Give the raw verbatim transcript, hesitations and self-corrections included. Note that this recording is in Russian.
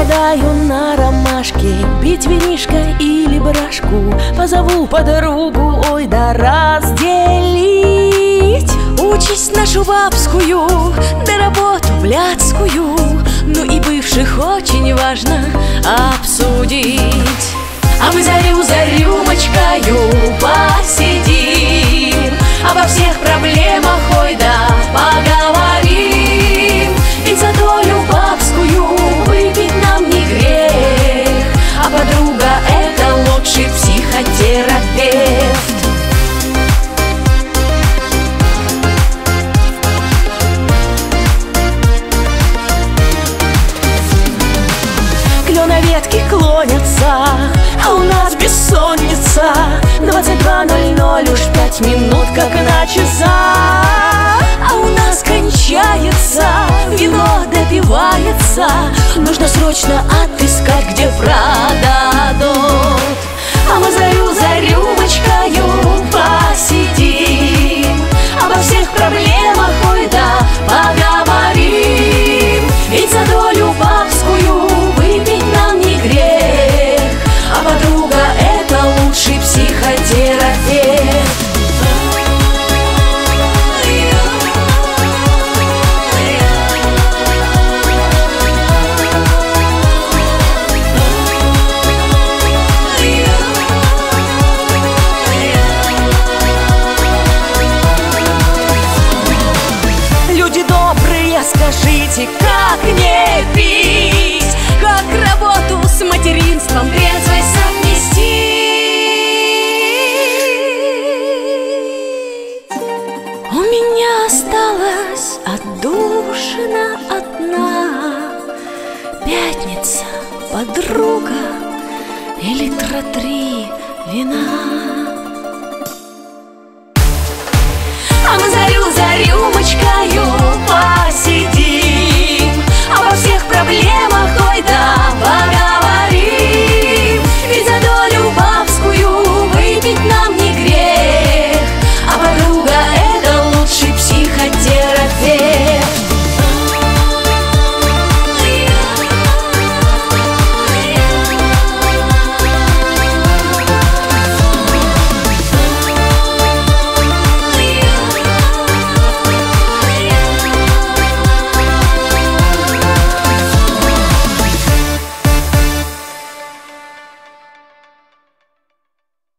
Погадаю на ромашке, бить винишко или брашку. Позову подругу, ой, да разделить. Участь нашу бабскую, да работу блядскую. Ну и бывших очень важно обсудить. А мы зарю за рюмочкою посидим, обо всех проблемах, ой, да поговорим. Ведь за долю бабскую выпить нам не грех, а подруга — это лучший психотерапевт. Клёна ветки клонятся, а у нас бессонница. Двадцать два ноль ноль, уж пять минут как на часах. А у нас кончается, вино допивается. Нужно срочно отыскать, где продадут. А мы зарю за рюмочкою посидим, обо всех проблемах, ой, да поговорим. Ведь за долю бабскую выпить нам не грех, а подруга — это лучший психотерапевт. Люди добрые, скажите, как не пить, как работу с материнством трезвой совместить? У меня осталась отдушина одна, пятница, подруга и литра три вина.